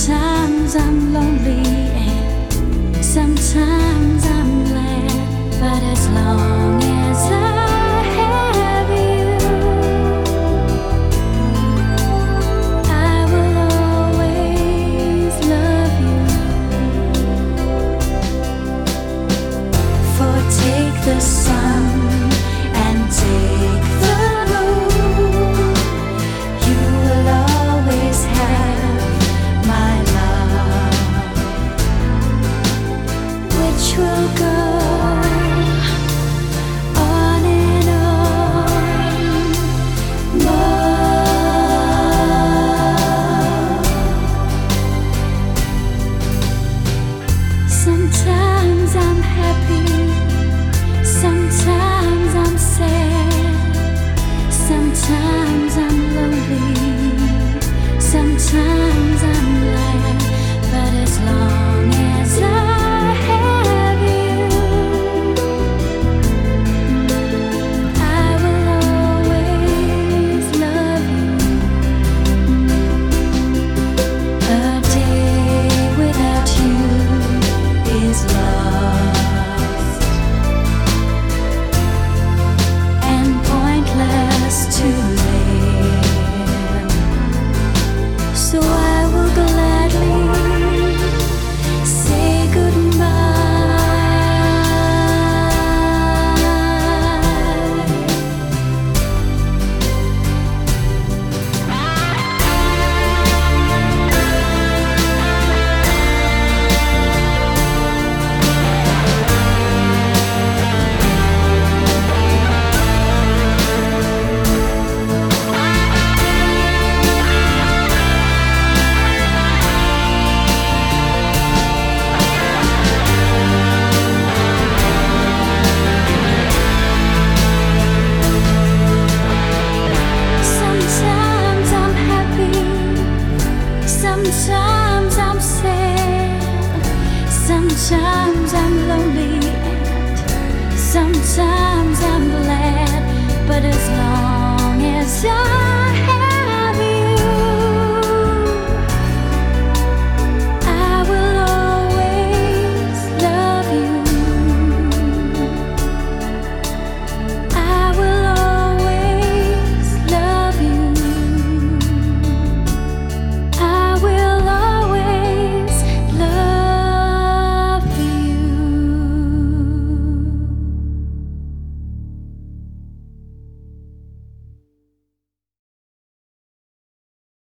Sometimes I'm lonely and sometimes I'm glad, but as long as I have you, I will always love you. For take the sun and take the moon, you will always have my love, which will go on and on more. Sometimes I'm happy, sometimes I'm sad, sometimes I'm lonely, sometimes I'm glad, but as long as I have you, I will always love you. A day without you is lost and pointless to live. So I will gladly say goodbye. Sometimes I'm happy, sometimes I'm sad, sometimes I'm lonely, and sometimes I'm glad, but as long as I